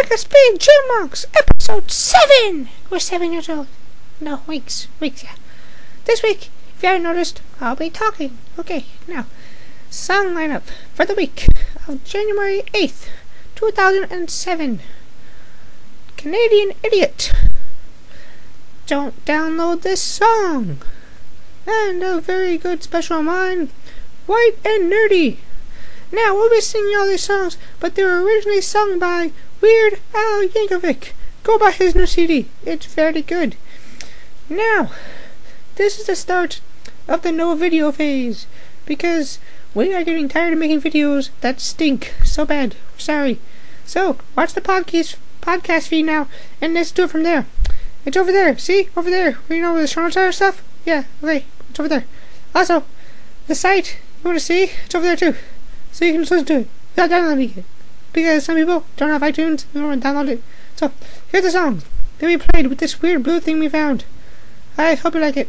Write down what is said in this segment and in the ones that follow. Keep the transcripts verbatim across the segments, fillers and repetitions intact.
Mega Speed Chipmunks, episode seven! We're seven years old. No, weeks. Weeks, yeah. This week, if you haven't noticed, I'll be talking. Okay, now, song lineup for the week of January eighth, two thousand seven. Canadian Idiot. Don't download this song. And a very good special of mine, White and Nerdy. Now, we'll be singing all these songs, but they were originally sung by Weird Al Yankovic. Go buy his new C D. It's very good. Now, this is the start of the no video phase, because we are getting tired of making videos that stink so bad. Sorry. So, watch the podcast podcast feed now, and let's do it from there. It's over there. See? Over there. Where you know where the show notes are and stuff? Yeah, okay. It's over there. Also, the site, you want to see? It's over there too. So you can just listen to it without downloading it. Because some people don't have iTunes, they don't want to download it. So, here's the songs that we played with this weird blue thing we found. I hope you like it.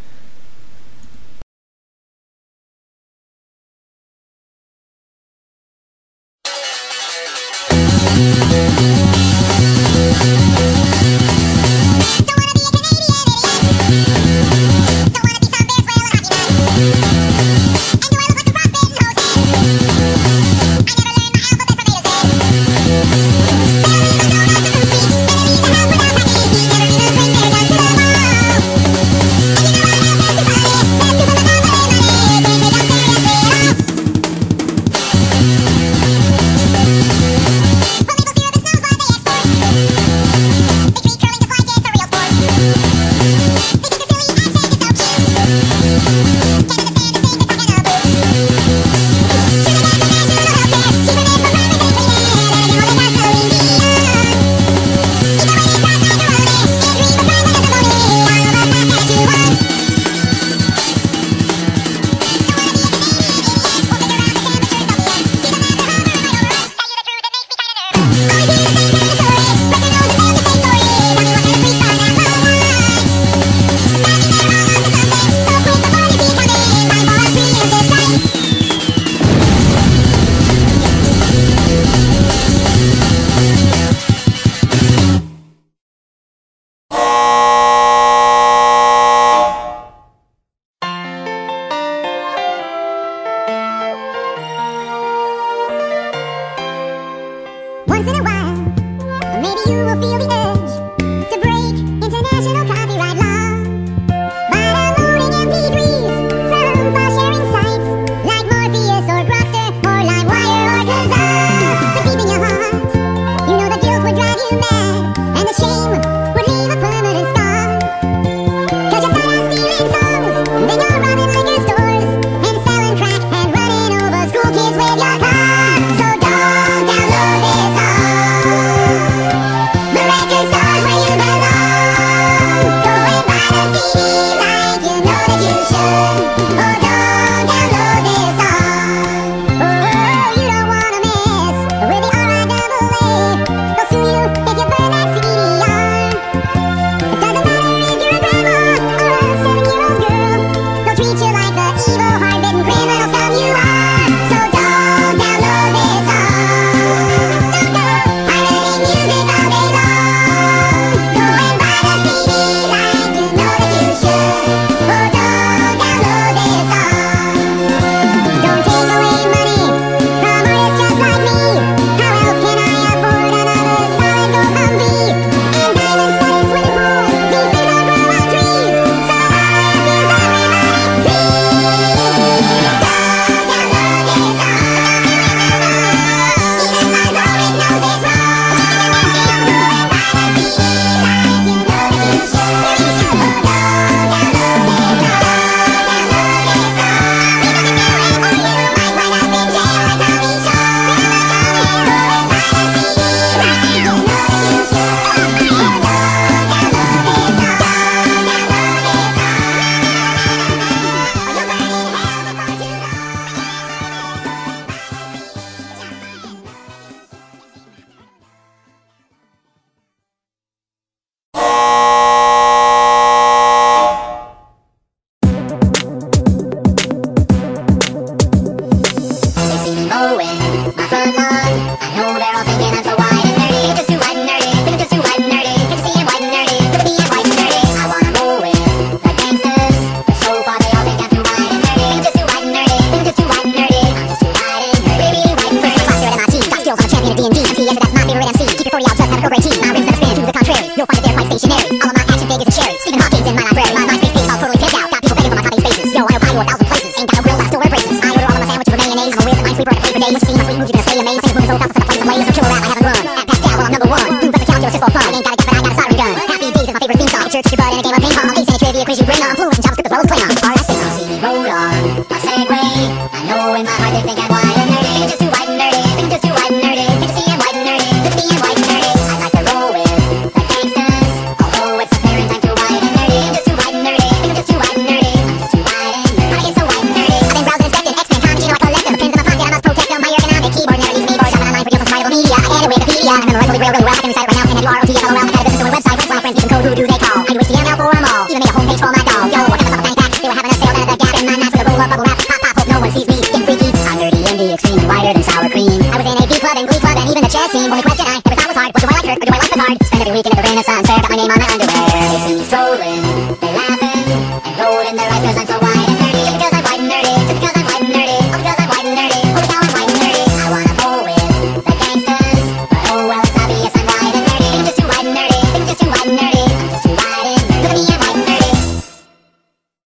Once in a while, maybe you will feel the urge to break international copyright law by downloading M P threes from file-sharing sites like Morpheus or Grokster or LimeWire or Kazaa. But deep in your heart, you know the guilt would drive you mad and the shame would leave a permanent scar. Cause you start out stealing songs, then you're robbing liquor stores and selling crack and running over school kids with your car. So don't download this song. I play some ladies or killer rap, I haven't run. At Pascal, well I'm number one. Mm, but the calculus is for fun. I ain't got a gun, but I got a soldering gun. Happy Days is my favorite theme song. Church is your butt in a game of ping pong. Ace any trivia quiz you bring on. Fluent in JavaScript as well as Klingon. R S six. See me roll on a Segway. I know in my heart they think I'm white and nerdy. Just too white and nerdy. Think just too white and nerdy. Think to see I'm white and nerdy. Look at me, I'm white and nerdy. I like to roll with the gangsters. Although it's apparent I'm too white and nerdy. Just too white and nerdy. Think just too white and nerdy. I'm just too white and nerdy. I get so white and nerdy. I've been browsing, inspecting, X-Men comics, you know I collect them. The pins in my pocket, I must protect them. My ergonomic keyboard never leaves me bored. Shopping online for deals on survivable media. I edit Wikipedia. I remember really, really, really well. I can recite it right now. And if you are O T F L O L, I got a business doing website. When's my friends using code? Who do they call? I do H T M L for them all. Even made a homepage for my dog. Yo, I got myself a bank pack. They were having a sale down at the Gap in my nights with a roll up bubble wrap. Pop, pop, hope no one sees me. Get freaky. I'm nerdy in the extreme and whiter than sour cream. I was in a B club and glee club and even the chess team. Only question I ever thought was hard was do I like her or do I like the card? Spend every weekend at the Renaissance Fair. Got my name on my underwear.